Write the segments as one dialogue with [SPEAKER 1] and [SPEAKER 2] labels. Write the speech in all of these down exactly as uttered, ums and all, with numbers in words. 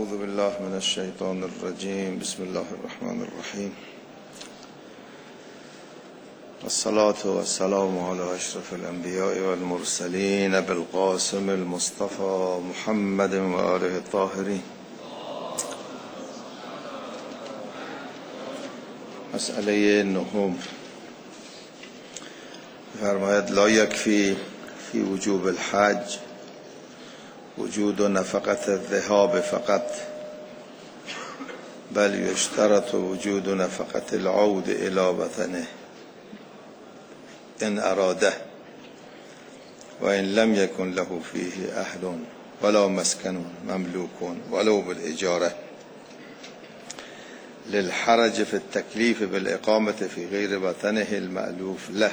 [SPEAKER 1] اعوذ بالله من الشیطان الرجیم. بسم الله الرحمن الرحیم. والصلاة والسلام على اشرف الانبیاء والمرسلین بالقاسم المصطفى محمد و آله الطاهرین. مسئله نهم فرماید لا یکفی فی وجوب الحج وجود نفقت الذهاب فقط بل یشترط وجود نفقت العود الى وطنه ان اراده و ان لم یکن له فیه اهل ولا مسکن مملوک ولو بالاجاره للحرج في التكليف بالإقامة في غير وطنه المألوف له.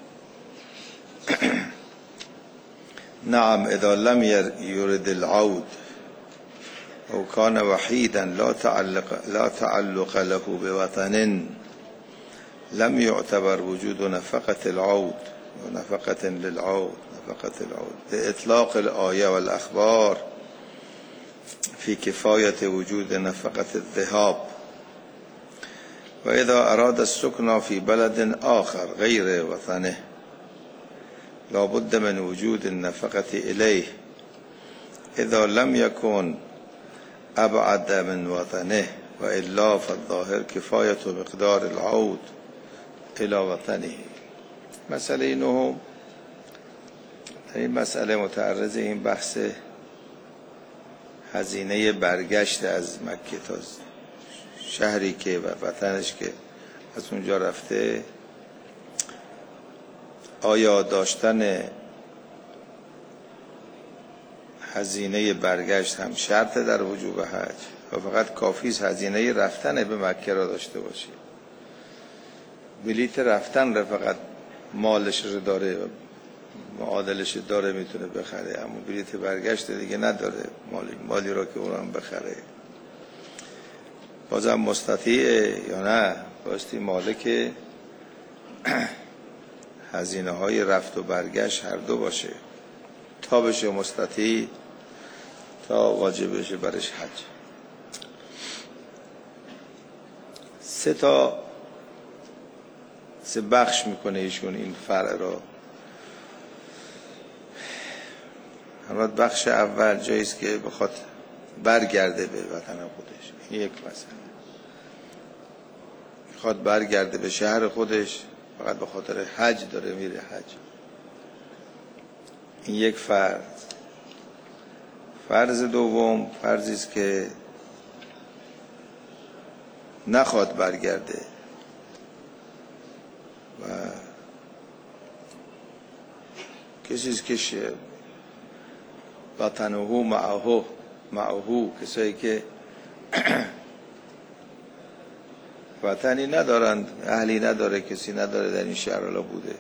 [SPEAKER 1] نعم إذا لم يرد العود أو كان وحيدا لا تعلق, لا تعلق له بوطن لم يعتبر وجود نفقة العود ونفقة للعود نفقة العود لإطلاق الآية والأخبار في كفاية وجود نفقة الذهاب. وإذا أراد السكن في بلد آخر غير وطنه لا بد من وجود النفقة إليه إذا لم يكن أبعد من وطنه وإلا فالظاهر كفاية مقدار العود إلى وطنه. مسئله نهم، این مسئله متعرض این بحث هزینه برگشت از مکه تا شهری که و وطنش که از اونجا رفته، آیا داشتن هزینه برگشت هم شرط در وجوب حج و فقط کافی است هزینه رفتن به مکه را داشته باشه؟ بلیت رفتن را فقط مالش رو داره و معادلش داره میتونه بخره، اما بلیت برگشت دیگه نداره مالی, مالی را که اون هم بخره. بازم مستطیعه یا نه؟ باستی مالک هزینه های رفت و برگشت هر دو باشه تا بشه مستطیع، تا واجب بشه برش حج. سه تا سه بخش میکنه ایشون این فرع را. همراه بخش اول جاییست که بخواد برگرده به وطن خودش، این یک مسئله. میخواد برگرده به شهر خودش فقط به خاطر حج داره میره حج، این یک فرض. فرض دوم فرضی است که نخواد برگرده و کسی است که وطنه معه معه کسایی که وطنی ندارند، اهلی نداره، کسی نداره در این شهر حالا بوده،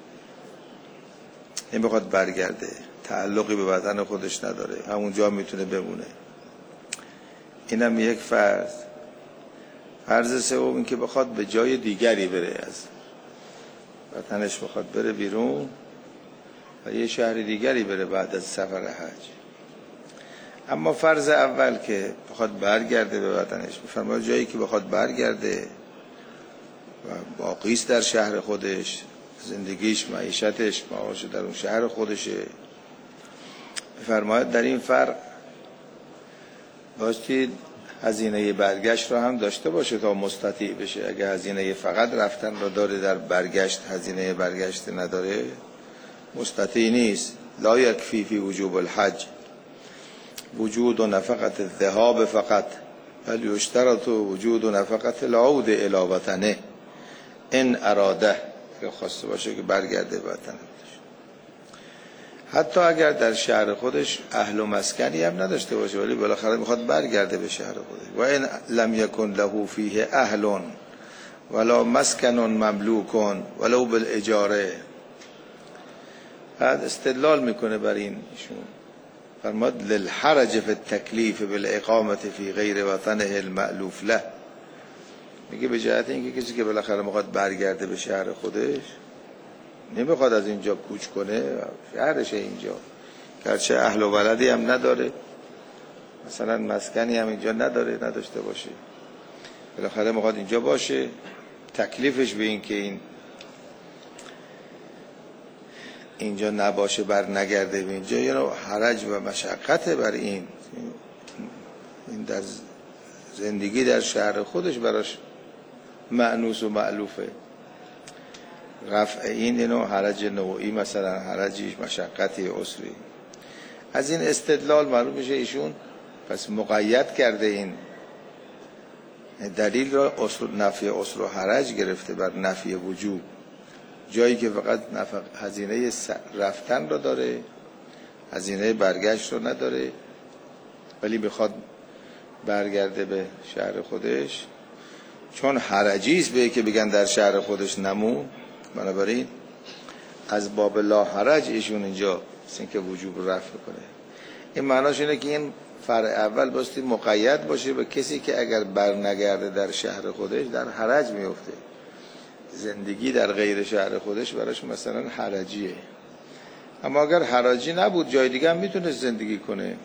[SPEAKER 1] این بخواد برگرده، تعلقی به وطن خودش نداره، همونجا میتونه بمونه، اینم یک فرض. فرض سوم این که بخواد به جای دیگری بره، از وطنش بخواد بره بیرون و یه شهر دیگری بره بعد از سفر حج. اما فرض اول که بخواد برگرده به وطنش، بفرماید جایی که بخواد برگرده و باقیست در شهر خودش، زندگیش، معیشتش، معاش در اون شهر خودشه، بفرماید در این فرق باشید هزینه برگشت رو هم داشته باشه تا مستطیع بشه. اگه هزینه فقط رفتن رو داره، در برگشت هزینه برگشت نداره، مستطیع نیست. لا یکفی فی وجوب الحج وجود و نفقت الذهاب فقط بل یشترط وجود و نفقت العود الی وطنه ان اراده، که خواسته باشه که برگرده به وطن خودش، حتی اگر در شهر خودش اهل و مسکنی هم نداشته باشه ولی بالاخره میخواد برگرده به شهر خودش. و ان لم یکن له فیه اهل ولا مسکن مملوک ولو بالاجاره. بعد استدلال میکنه بر این ایشون، فرماد للحرج فی التکلیف بالاقامه فی غیر وطنه المألوف له. میگه به جهت اینکه کسی که بالاخره میخواد برگرده به شهر خودش، نمیخواد از اینجا کوچ کنه، شهرش اینجا، گرچه اهل و ولدی هم نداره مثلا مسکنی هم اینجا نداره، نداشته باشه، بالاخره میخواد اینجا باشه، تکلیفش به این که این اینجا نباشه بر نگرده به اینجا، یه نوع حرج و مشقت بر این این در زندگی در شهر خودش براش مأنوس و مألوفه. رفع این یه نوع حرج نوعی، مثلا حرجی مشقتی عسری. از این استدلال معلوم میشه ایشون پس مقید کرده این دلیل را اصل نفی اصل و حرج گرفته بر نفی وجوب، جایی که فقط نفق هزینه رفتن رو داره، هزینه برگشت رو نداره، ولی بخواد برگرده به شهر خودش، چون حرجیست به که بگن در شهر خودش نمون، بنابراین از باب لا حرج ایشون اینجا سین که وجوب رفع کنه. این معناش اینه که این فرع اول باستی مقید باشه به کسی که اگر بر نگرده در شهر خودش در حرج میفته، زندگی در غیر شهر خودش براش مثلا حرجیه. اما اگر حرجی نبود جای دیگه هم میتونه زندگی کنه،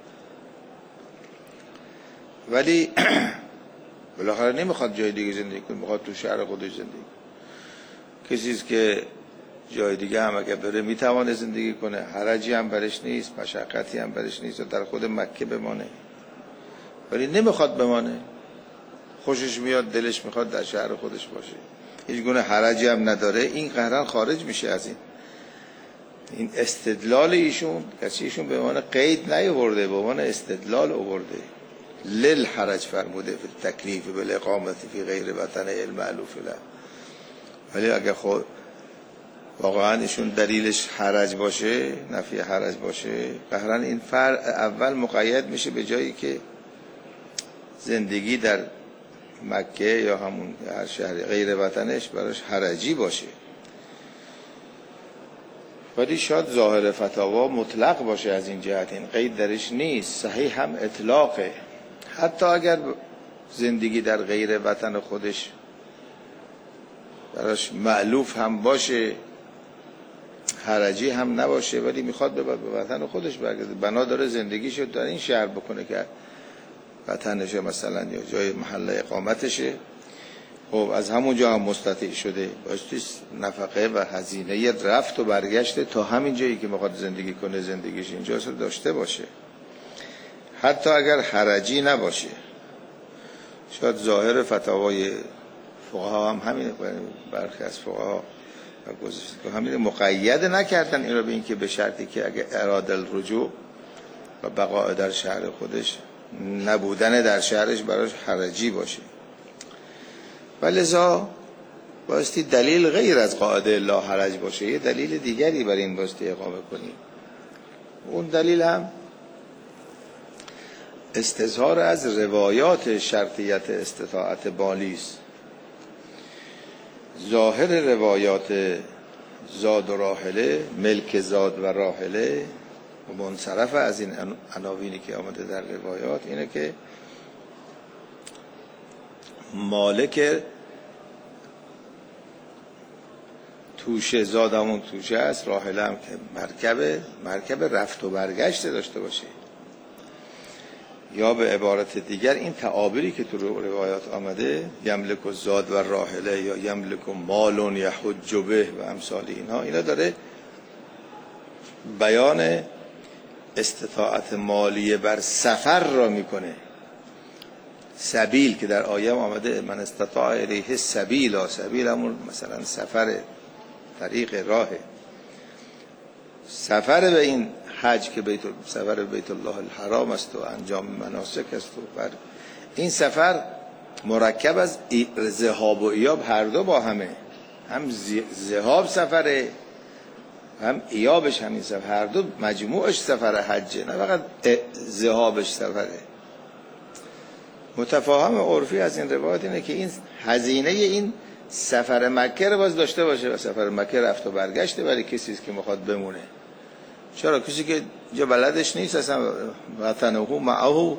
[SPEAKER 1] ولی بالاخره نمیخواد جای دیگه زندگی کنه، میخواد تو شهر خودش زندگی کنه. کسی است که جای دیگه هم اگر بره میتوانه زندگی کنه، حرجی هم برش نیست، مشقتی هم برش نیست، در خود مکه بمانه، ولی نمیخواد بمانه، خوشش میاد، دلش میخواد در شهر خودش باشه، هیچ گونه حرجی هم نداره، این قهرن خارج میشه از این این استدلال ایشون. کسی ایشون به عنوان قید نیاورده، به عنوان استدلال آورده. لل حرج فرموده فی تکلیف بالاقامت فی غیر وطن المألوف له، ولی اگر خود واقعا ایشون دلیلش حرج باشه، نفی حرج باشه، قهرن این فرع اول مقید میشه به جایی که زندگی در مکه یا همون هر شهر غیر وطنش براش حرجی باشه. ولی شاید ظاهر فتاوا مطلق باشه از این جهت، این قید درش نیست، صحیح هم اطلاقه. حتی اگر زندگی در غیر وطن خودش براش مألوف هم باشه، حرجی هم نباشه، ولی میخواد به وطن خودش برگرده، بنا داره زندگیشو در این شهر بکنه که وطنشه مثلا یا جای محل اقامتشه، خب از همونجا هم مستطیع شده، بایستی نفقه و هزینه رفت و برگشته تا همین جایی که میخواد زندگی کنه زندگیش اینجا رو داشته باشه، حتی اگر حرجی نباشه. شاید ظاهر فتاوای فقها هم همین، برخی از فقها همین مقید نکردن این رو به این که به شرطی که اگر اراده الرجوع و بقاء در شهر خودش، نبودن در شهرش براش حرجی باشه. ولذا بایستی دلیل غیر از قاعده لا حرج باشه، یه دلیل دیگری برای این بایستی اقامه کنیم. اون دلیل هم استظهار از روایات شرطیت استطاعت بالیست. ظاهر روایات زاد و راحله، ملک زاد و راحله و منصرف از این عناوینی که آمده در روایات اینه که مالک توشه، زاد همون توشه است، راحله هم که مرکبه، مرکب رفت و برگشت داشته باشه. یا به عبارت دیگر این تعابیری که تو روایات آمده، یملک الزاد و راحله یا یملک مال یحج به و امثال اینها، اینا داره بیان استطاعت مالیه بر سفر را میکنه. سبیل که در آیه آمده من استطاع الیه سبیلا، سبیل همون مثلا سفر، طریق، راه، سفر به این حج که بیت سفر به بیت الله الحرام است و انجام مناسک است و بر این سفر مرکب از ذهاب و ایاب هر دو با همه، هم ذهاب سفره هم ایابش همین سفر، هر دو مجموعش سفر حجه، نه فقط ذهابش سفره. متفاهم عرفی از این روایت اینه که این هزینه این سفر مکه رو باز داشته باشه و سفر مکه رفت و برگشته برای کسی که میخواد بمونه. چرا کسی که جا بلدش نیست اصلا وطنه معه و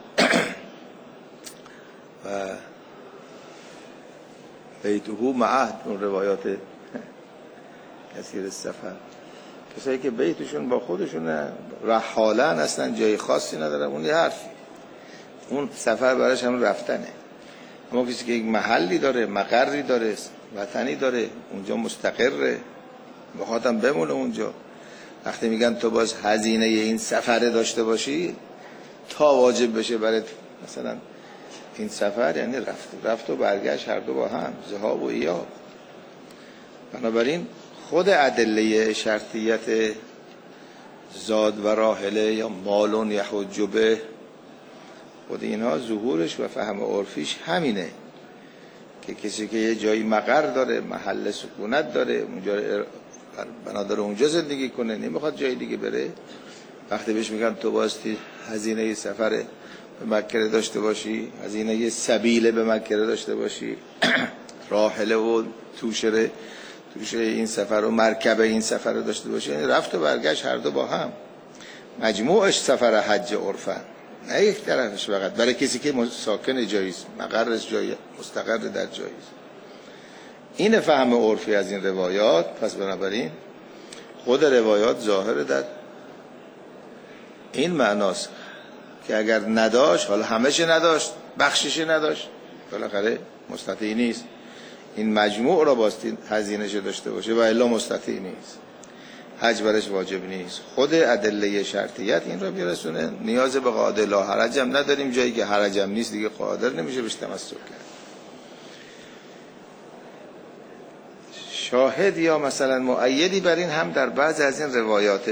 [SPEAKER 1] بیته معه، اون روایات کثیر سفر، کسایی که بیتشون با خودشونه، رحالن اصلا جای خاصی نداره، اون یه حرف، اون سفر براش هم رفتنه. اما کسی که یک محلی داره، مقری داره، وطنی داره، اونجا مستقره، بخاطم بمونه اونجا، وقتی میگن تو باز هزینه این سفر داشته باشی تا واجب بشه برای مثلا این سفر، یعنی رفت رفت و برگشت هر دو با هم، ذهاب و ایاب. بنابراین خود ادله شرطیت زاد و راحله یا مالون یحج به، خود اینها ظهورش و فهم عرفیش همینه که کسی که یه جایی مقر داره، محل سکونت داره، اونجا بنا داره اونجا زندگی کنه، نمیخواد جای دیگه بره، وقتی بهش میگن تو باستی هزینه سفر به مکه داشته باشی، هزینه سبیل به مکه داشته باشی، راحله و توشه توشه این سفر و مرکب این سفر رو داشته باشی، یعنی رفت و برگشت هر دو با هم، مجموعش سفر حج عرفن، نه یک طرفش فقط. برای کسی که ساکن جاییست، مقرش جایی، مستقر در جاییست، این فهم عرفی از این روایات. پس بنابراین خود روایات ظاهر در این معناست که اگر نداشت، حالا همه‌ش نداشت، بخشش نداشت، بالاخره مستطیع نیست این مجموع را باستی هزینه‌ش داشته باشه و الا مستطیع نیست، حج برش واجب نیست. خود ادله شرطیت این را میرسونه. نیاز به قاعده لا حرج هم نداریم، جایی که حرج هم نیست دیگه قادر نمیشه بهش تمسک کرد. شاهد یا مثلا مؤیدی بر این هم در بعض از این روایات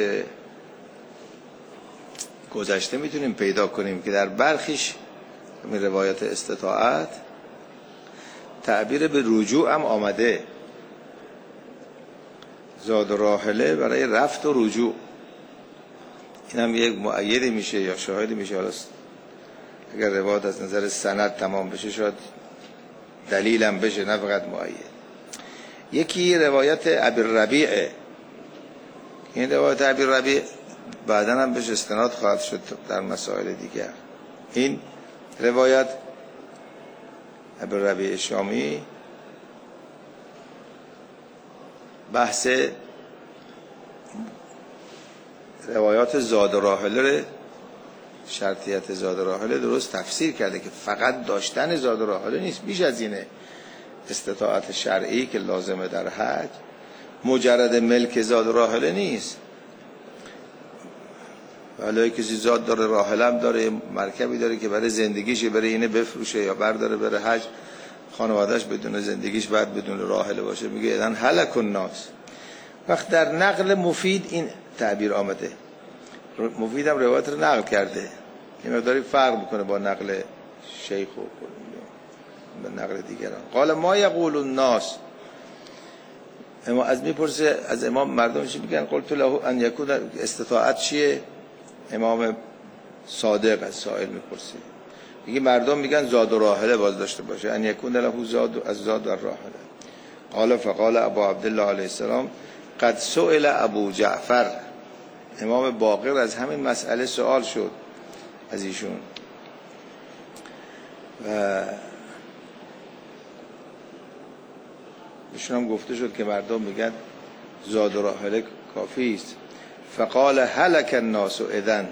[SPEAKER 1] گذشته میتونیم پیدا کنیم که در برخیش این روایات استطاعت تعبیر به رجوع هم آمده، زاد و راحله برای رفت و رجوع، این هم یک مؤیدی میشه یا شاهدی میشه. حالا اگر روایت از نظر سند تمام بشه شاید دلیلم بشه، نه فقط مؤید. یکی روایت ابی الربیع، این روایت ابی الربیع بعداً هم بهش استناد خواهد شد در مسائل دیگر. این روایت ابی الربیع شامی بحث روایات زاد و راحله، شرطیت زاد و راحله درست تفسیر کرده که فقط داشتن زاد و راحله نیست، بیش از اینه. استطاعت شرعی که لازمه در حج مجرد ملک زاد و راحله نیست، ولی کسی زاد داره، راحله هم داره، مرکبی داره که برای زندگیش برای اینه بفروشه یا برداره بره حج، خانوادهش بدون زندگیش بعد بدون راحله باشه، میگه اذن هلک الناس. وقت در نقل مفید این تعبیر آمده، مفید هم روایت رو نقل کرده، این مقداری فرق میکنه با نقل شیخ و به نقل دیگران. قال ما یقول الناس، اما از میپرسه از امام مردم چی میگن؟ قلت له ان یکون، استطاعت چیه؟ امام صادق از سائل میپرسه، میگه مردم میگن زاد و راحله باز داشته باشه، ان یکون له زاد از زاد و راحله. قال فقال ابو عبدالله علیه السلام قد سئل ابو جعفر، امام باقر از همین مسئله سوال شد از ایشون و بهشون هم گفته شد که مردم میگن زاد و راحله کافی است. فقال هلك الناس اذن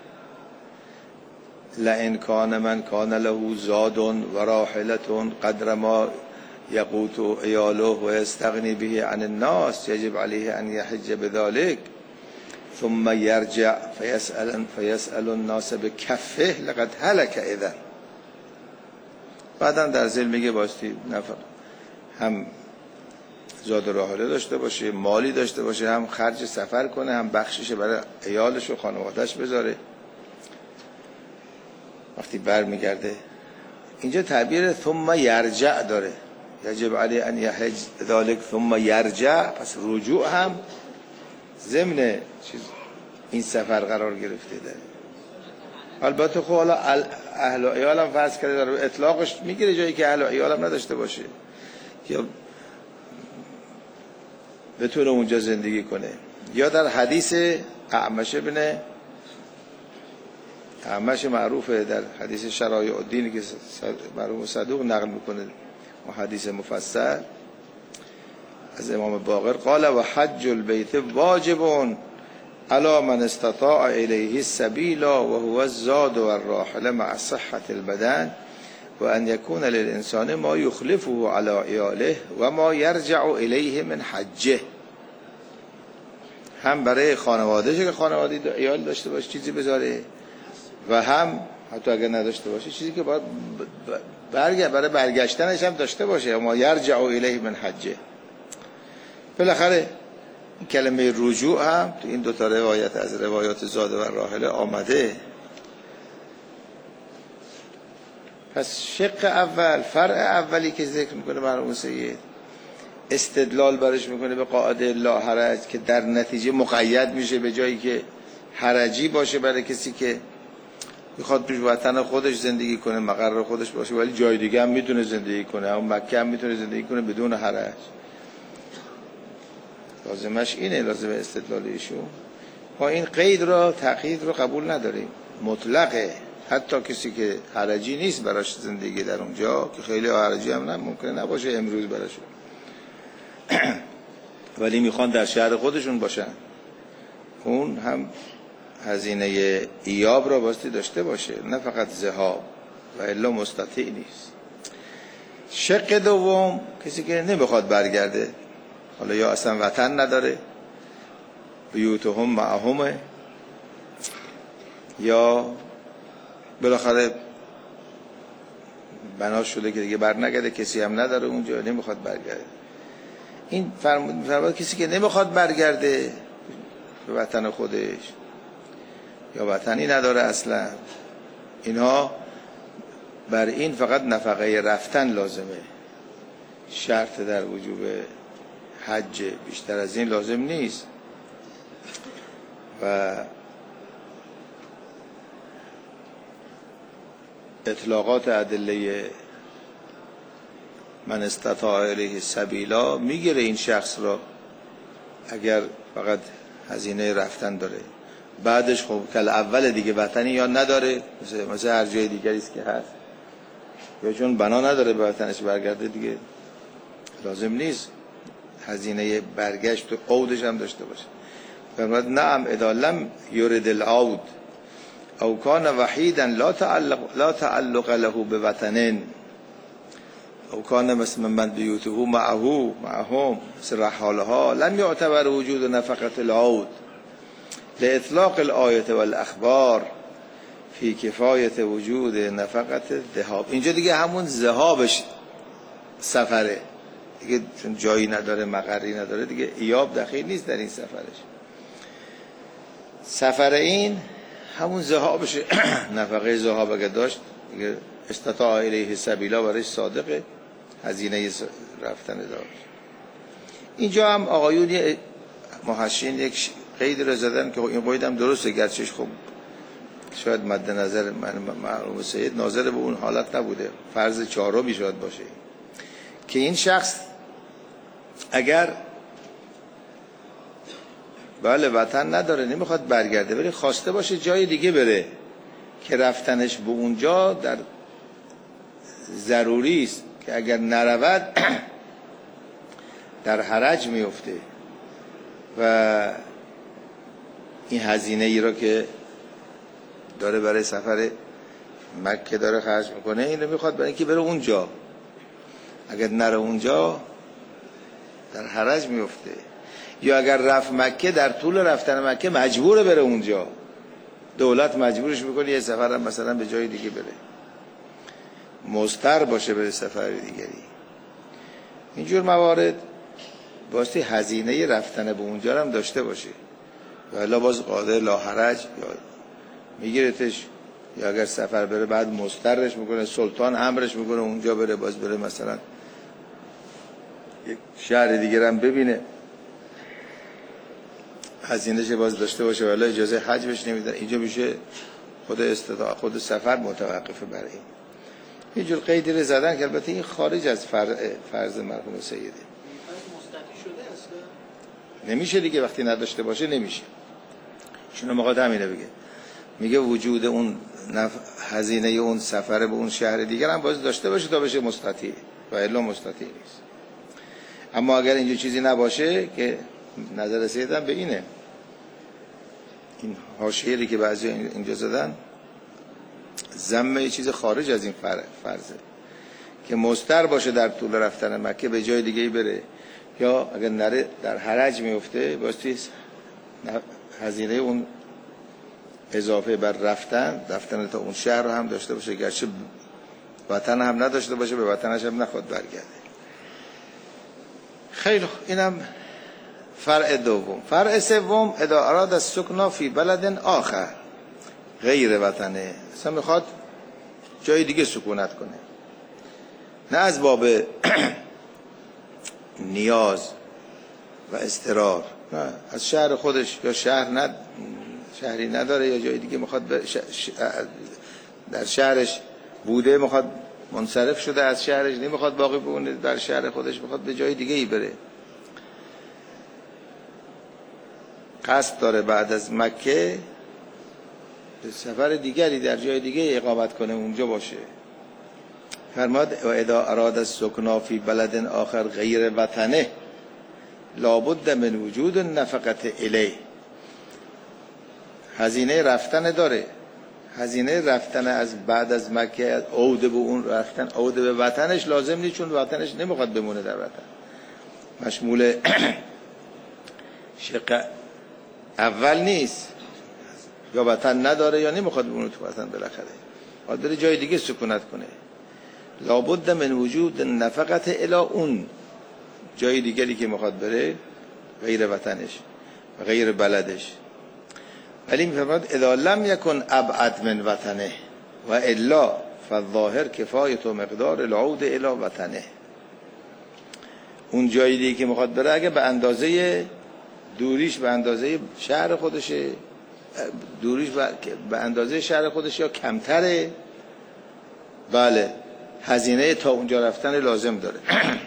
[SPEAKER 1] لئن کان من کان له زاد و راحله قدر ما یقوت عیاله و یستغنی به عن الناس یجب علیه ان یحج بذلك ثم یرجع فیسأل فیسأل الناس بکفه لقد هلك اذن. بعدم در ذیل میگه باستی نفر هم زاد و راحله داشته باشه، مالی داشته باشه، هم خرج سفر کنه، هم بخشش برای عیالش و خانوادهش بذاره وقتی بر میگرده. اینجا تعبیر ثم یرجع داره، یجب علی ان یحج ذلك ثم یرجع، پس رجوع هم ضمن چیز این سفر قرار گرفته داره. البته خب حالا اهل و عیال هم فرض کرده داره اطلاقش میگیره جایی که اهل و عیال هم نداشته باشه یا بتونه اونجا زندگی کنه. یا در حدیث اعمش ابن اعمش معروفه در حدیث شرایع الدین که مرحوم صدوق نقل میکنه و حدیث مفصل از امام باقر قال و حج البیت واجب الا من استطاع الیه السبیل و هو الزاد و الراحله مع صحة البدن و ان یکون للانسان ما یخلفه علی عیاله و ما یرجع الیه من حجه. هم برای خانواده که خانواده عیال داشته باشه چیزی بذاره، و هم حتی اگر نداشته باشه چیزی که باید برگرد برای برگشتنش هم داشته باشه. و ما یرجع الیه من حجه. بالاخره این کلمه رجوع هم تو این دوتا روایت از روایات زاد و راحله آمده. پس شق اول، فرع اولی که ذکر میکنه مرحوم سید، استدلال برش میکنه به قاعده لا حرج که در نتیجه مقید میشه به جایی که حرجی باشه برای کسی که میخواد توی وطن خودش زندگی کنه، مقر خودش باشه، ولی جای دیگه هم میتونه زندگی کنه، هم مکه هم میتونه زندگی کنه بدون حرج. لازمش اینه، لازم استدلال ایشون. ما این قید را تقیید رو قبول نداریم، مطلقه. حتی کسی که حرجی نیست براش زندگی در اونجا، که خیلی حرجی هم نه ممکنه نباشه امروز براشون، ولی میخوان در شهر خودشون باشن، اون هم هزینه ایاب را باستی داشته باشه، نه فقط ذهاب، و الا مستطیع نیست. شق دوم، کسی که نمیخواد برگرده، حالا یا اصلا وطن نداره، بیوتهم معهمه، یا بالاخره بنا شده که دیگه بر نگرده، کسی هم نداره اونجا، نمیخواد برگرده. این فرمود کسی که نمیخواد برگرده به وطن خودش یا وطنی نداره اصلا، اینها بر این فقط نفقه رفتن لازمه، شرط در وجوب حج، بیشتر از این لازم نیست. و اطلاقات ادله من استطاع الیه سبیلا میگیره این شخص را اگر فقط هزینه رفتن داره. بعدش خب کل اول دیگه وطنی یا نداره، مثل, مثل هر جای دیگری است که هست، یا چون بنا نداره به وطنش برگرده، دیگه لازم نیست هزینه برگشت و عودش هم داشته باشه. فرمود نعم اذا لم یرد العود او کان وحیدا لا تعلق لا تعلق له بوطن او کان مثل من بیوته معه معهم مثل رحالها لم یعتبر وجود نفقه العود لاطلاق الآیه والاخبار فی کفایت وجود نفقه الذهاب. اینجا دیگه همون ذهابش سفره دیگه، چون جایی نداره، مقری نداره، دیگه ایاب دخیل نیست در این سفرش. سفر این همون ذهابشه. نفقه ذهاب اگه داشت دیگه استطاع الیه سبیلا برای صادقه، هزینه رفتن داشت. اینجا هم آقایون محشین یک قید رو زدن که این قید هم درسته، گرچه خب شاید مد نظر من مرحوم سید ناظر به اون حالت نبوده، فرض چهارمی شاید باشه که این شخص اگر بله وطن نداره، نمیخواد برگرده، ولی خواسته باشه جای دیگه بره که رفتنش به اونجا در ضروری است، که اگر نرود در حرج میفته و این هزینه ای را که داره برای سفر مکه داره خرج میکنه، این رو میخواد برای اینکه بره اونجا، اگر نره اونجا در حرج میفته. یا اگر رفت مکه، در طول رفتن مکه مجبوره بره اونجا، دولت مجبورش میکنه یه سفر هم مثلا به جای دیگه بره، مضطر باشه به سفر دیگری. اینجور موارد واسه هزینه رفتن به اونجا هم داشته باشه، و الا باز قاعده لا حرج یا میگیرتش، یا اگر سفر بره بعد مضطرش میکنه، سلطان امرش میکنه اونجا بره، باز بره مثلا یک شهر دیگه هم ببینه، هزینه‌ش باز داشته باشه، ولی اجازه حج بهش نمیدن. اینجا میشه خود استطاع خود سفر متوقفه برای این. اینجور قیدی رو زدن که البته این خارج از فرض فرض مرحوم سیده. مستطیع شده اصلا نمیشه دیگه، وقتی نداشته باشه نمیشه. شنو مقاد همینه بگه، میگه وجود اون نف... هزینه اون سفر به اون شهر دیگر هم باز داشته باشه تا بشه مستطیع، و الا مستطیع نیست. اما اگر اینجا چیزی نباشه، که نظر سیدم به اینه این حاشیه‌ای که بعضی اینجا زدن ضم یه چیز خارج از این فرضه که مضطر باشه در طول رفتن مکه به جای دیگه بره، یا اگر نره در حرج میفته باستی هزینه اون اضافه بر رفتن رفتن تا اون شهر رو هم داشته باشه، گرچه وطن هم نداشته باشه به وطنش هم نخواد برگرده. خیلی اینم فرع دوم. فرع سوم اذا اراد السکن فی بلد آخر غیر وطنه، اصلا میخواد جای دیگه سکونت کنه، نه از باب نیاز و اضطرار، نه از شهر خودش، یا شهر ند شهری نداره یا جای دیگه میخواد ش... ش... در شهرش بوده، میخواد منصرف شده از شهرش، نمیخواد باقی بمونه در شهر خودش، میخواد به جای دیگه ای بره، قصد داره بعد از مکه به سفر دیگری در جای دیگه اقامت کنه، اونجا باشه. فرماد و اذا اراد السکن فی بلد آخر غیر وطنه لابد من وجود النفقه الیه. هزینه رفتن داره، هزینه رفتن از بعد از مکه عود به اون رفتن، عود به وطنش لازم نیست، چون وطنش نمیخواد بمونه در وطن، مشمول شق اول نیست، یا وطن نداره یا نمیخواد بمونه تو وطن، بالاخره باید بره جای دیگه سکونت کنه. لابد من وجود نفقت الی اون جای دیگری که میخواد بره غیر وطنش و غیر بلدش. ولی میفرماد اذا لم یکن ابعد من وطنه و الا فالظاهر کفایت و مقدار العود الی وطنه. اون جای دیگه که میخواد بره اگه به اندازه دوریش به اندازه شهر خودشه، دوریش به اندازه شهر خودش یا کمتره، بله هزینه تا اونجا رفتن لازم داره.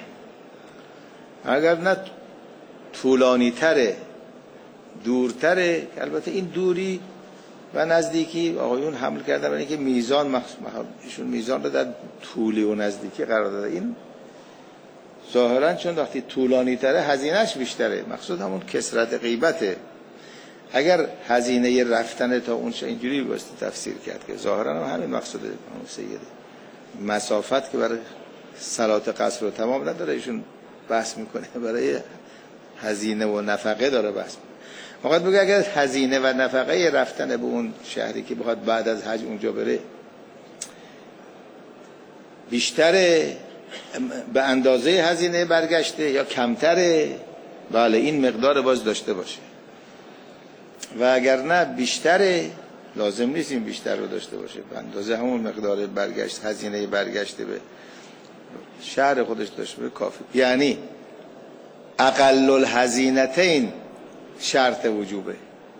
[SPEAKER 1] اگر نه طولانی تره دورتره، البته این دوری و نزدیکی آقایون حمل کردن برای اینکه میزان مخصوص ایشون میزان رو در طولی و نزدیکی قرار داده، این ظاهرا چون وقتی طولانی تره هزینهش بیشتره، مقصود همون کثرت غیبته. اگر هزینه رفتن تا اون اینجوری واسه تفسیر کرد که ظاهرا هم همین مقصود اون سیده، مسافت که برای صلات قصر رو تمام نداره ایشون بحث میکنه، برای هزینه و نفقه داره بحث میکنه. میخواد بگه اگر هزینه و نفقه رفتن به اون شهری که بخواد بعد از حج اونجا بره بیشتره به اندازه هزینه برگشته یا کمتره، بله این مقدار باز داشته باشه. و اگر نه بیشتره، لازم نیست این بیشتر رو داشته باشه، به اندازه همون مقدار برگشت هزینه برگشته به شهر خودش داشته باشه کافی. یعنی اقل الهزینتین شرط وجوبه،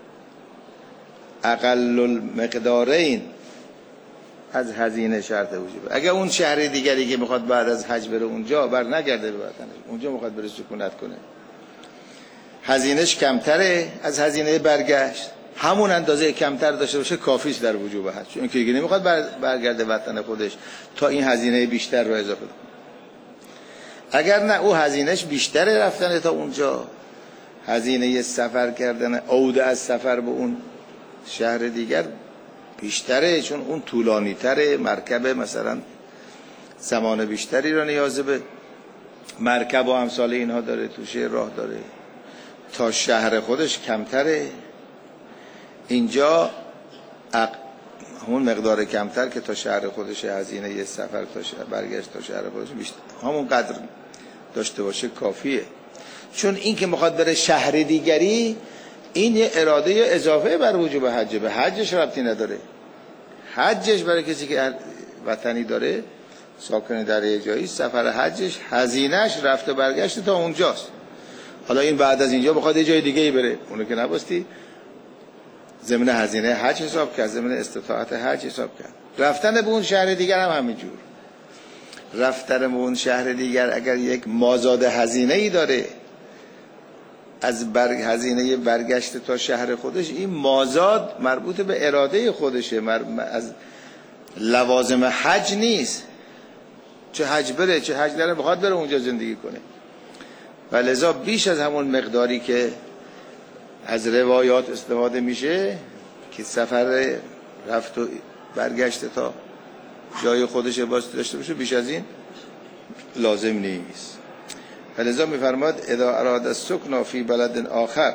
[SPEAKER 1] اقل المقدارین از هزینه شرط وجوبه. اگر اون شهر دیگری که میخواد بعد از حج بره اونجا بر نگرده به وطنش، اونجا میخواد بره سکونت کنه، هزینهش کمتره از هزینه برگشت، همون اندازه کمتر داشته باشه کافیش در وجوب حج، چون که دیگه نمیخواد بر برگرده وطن خودش تا این هزینه بیشتر رو اضافه کنه. اگر نه او هزینهش بیشتره رفتن تا اونجا، هزینه سفر کردن عود از سفر به اون شهر دیگر بیشتره، چون اون طولانی تره، مرکب مثلا زمان بیشتری رو نیاز به مرکب و امثال اینها داره، توشه راه داره، تا شهر خودش کمتره. اینجا همون مقدار کمتر که تا شهر خودش هزینه یه سفر تا شهر برگشت تا شهر خودش بیشتر همون قدر داشته باشه کافیه. چون این که میخواد بره شهر دیگری این یه اراده اضافه بر وجوب حج، به حجش ربطی نداره. حجش برای کسی که وطنی داره ساکن در یه جایی، سفر حجش هزینهش رفت و برگشت تا اونجاست. حالا این بعد از اینجا بخواد یه جای دیگه ای بره، اونو که نباستی ضمن هزینه حج حساب کرد، ضمن استطاعت حج حساب کرد. رفتن به اون شهر دیگر هم همینجور، رفتن به اون شهر دیگر اگر یک مازاد هزینه ای داره از بر... هزینه برگشت تا شهر خودش، این مازاد مربوط به اراده خودشه، مر... از لوازم حج نیست. چه حج بره چه حج نره بخواد بره اونجا زندگی کنه، و لذا بیش از همون مقداری که از روایات استفاده میشه که سفر رفت و برگشت تا جای خودش باز داشته باشه، بیش از این لازم نیست. فلذا میفرماد اذا اراد السکن فی بلد آخر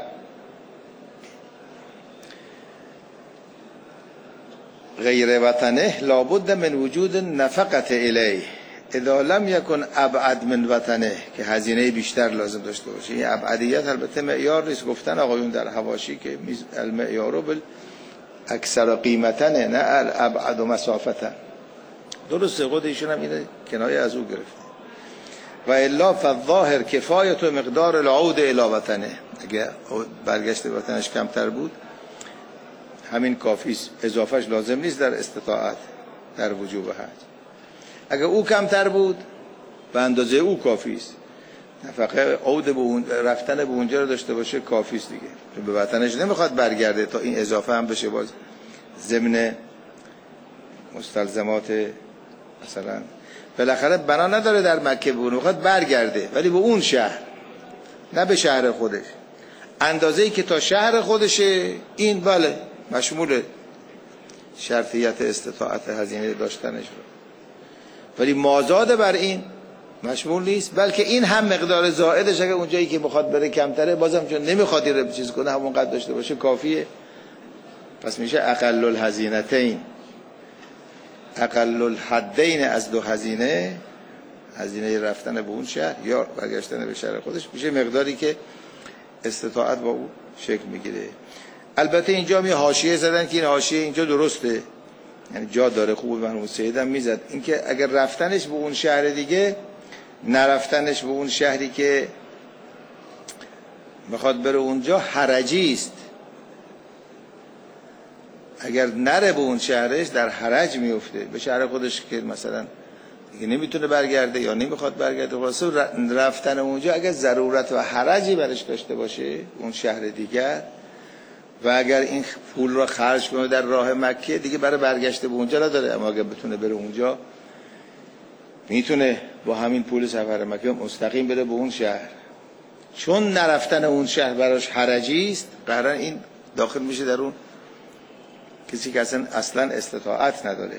[SPEAKER 1] غیر وطنه لابد من وجود نفقت الیه اذا لم یکن ابعد من وطنه، که هزینه بیشتر لازم داشته باشه. این ابعدیت البته معیار نیست، گفتن آقایون در حواشی که المعیار بال اکثر قیمتنه نه الابعد و مسافتن. درسته، خود ایشون هم اینه کنایه از او گرفته. و الا فالظاهر کفایت و مقدار العود الی وطنه، اگه برگشت وطنش کمتر بود همین کافیست، اضافهش لازم نیست در استطاعت در وجوب حج. اگه او کمتر بود به اندازه او کافیست، نفقه عود به اون رفتن به اونجا رو داشته باشه کافیست دیگه، چون به وطنش نمیخواد برگرده تا این اضافه هم بشه باز ضمن مستلزمات. مثلا بالاخره بنا نداره در مکه بونه، میخواد برگرده ولی به اون شهر نه به شهر خودش، اندازه‌ای که تا شهر خودشه این بله مشمول شرطیت استطاعت هزینه داشتنش رو، ولی مازاد بر این مشمول نیست، بلکه این هم مقدار زائدش اگه اونجایی که بخواد بره کمتره بازم چون نمیخواد این چیز کنه همون قدر داشته باشه کافیه. پس میشه اقل الهزینتین، اقل الحدین از دو هزینه، هزینه رفتن به اون شهر یا برگشتن به شهر خودش، میشه مقداری که استطاعت با او شکل میگیره. البته اینجا می حاشیه زدن که این حاشیه اینجا درسته، یعنی جا داره، خوب مرحوم سید هم میزد اینکه اگر رفتنش به اون شهر دیگه، نرفتنش به اون شهری که بخواد بره اونجا حرجی است. اگر نره به اون شهرش در حرج میفته، به شهر خودش که مثلا دیگه نمیتونه برگرده یا نمیخواد برگرده، خلاصه رفتن اونجا اگر ضرورت و حرجی برش داشته باشه اون شهر دیگر و اگر این پول رو خرج کنه در راه مکه دیگه برای برگشته به اونجا نداره، اما اگر بتونه بره اونجا میتونه با همین پول سفر مکه مستقیم بره به اون شهر. چون نرفتن اون شهر براش حرجی است، قرار این داخل میشه در اون کسی که اصلا, اصلا استطاعت نداره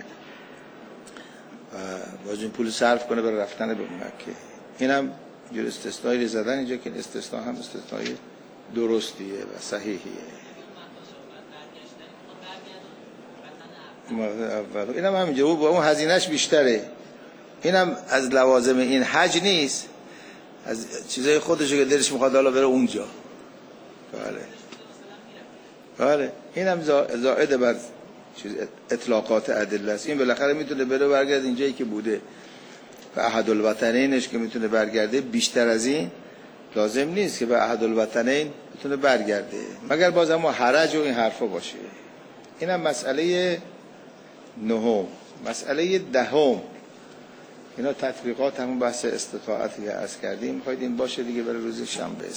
[SPEAKER 1] باز این پول صرف کنه برای رفتن به مکه. این هم جور استثنایی زدن اینجا که استثناء هم استثنایی درستیه و صحیحیه. اول این هم همینجا با اون هزینهش بیشتره، این هم از لوازم این حج نیست، از چیزای خودش که دلش میخواد حالا بره اونجا. بله بله این هم زائد بر چیز اطلاقات ادله است. این بالاخره میتونه بره برگرد اینجایی که بوده و احد الوطنینش که میتونه برگرده، بیشتر از این لازم نیست که به احد الوطنین میتونه برگرده، مگر باز اما حرج و این حرفا باشه. این هم مسئله نهم. مسئله دهم، اینا تطبیقات همون بحث استطاعتی که عرض کردیم، میخواید این باشه دیگه برای روز شنبه.